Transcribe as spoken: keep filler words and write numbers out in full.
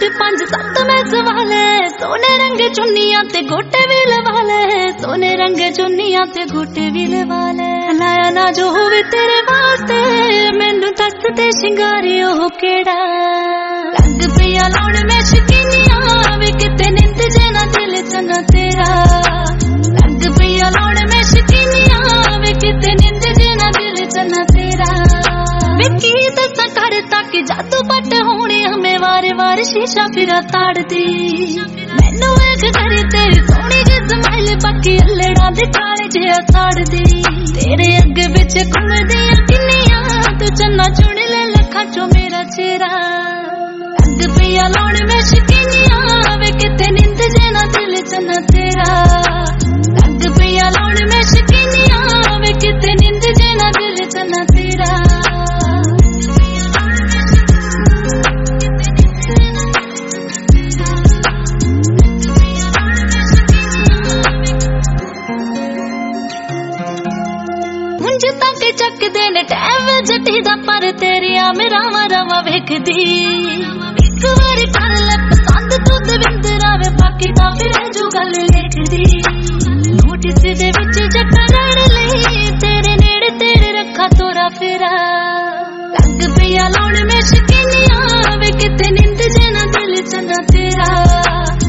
पंज सत्त मैं सवाल है सोने रंग चुन्नियां ते गोटे भी लवा ले सोने रंग चुन्नियां ते गोटे भी लवा ले लाया ना जो होवे तेरे वास्ते मैनू दस ते शिंगारे ओह केड़ा लग पिया लाउण मैं शकीनियां वे किते निंद जेना दिल चना तेरा लग पिया लाउण मैं शकीनियां वे किते निंद जेना दिल चना तेरा वे की दसा कर तक जादू पट होने हमें वारे वारे शीशा फिरा ताड़दी मैनू एक करी तेरी सोनी जी स्माइल बाकी अल्लड़ा दे काले जिहा साड़दी तेरे अगे बिच घुमदियां किन्नियां तू चन्ना चुन ले लखां चो मेरा चेहरा लग पिया लाउण मैं शकीनियां वे किते निंद जेना दिल चना तेरा लग पिया लाउण मैं शकीनियां वे किते निंद जेना दिल चना तेरा चकदे ने टैम जटी दा पर तेरिया मेरा रवा वेखदी एक बारी कर ले पसंद तू दविंदरा वे बाकी दा फिर जो गल लिखदी नोटिस दे विच जकड़न लई तेरे नेड़े तेरे रखा तोरा फेरा लग पिया लाउण मैं शकीनियां वे किते निंद जेना दिल चना तेरा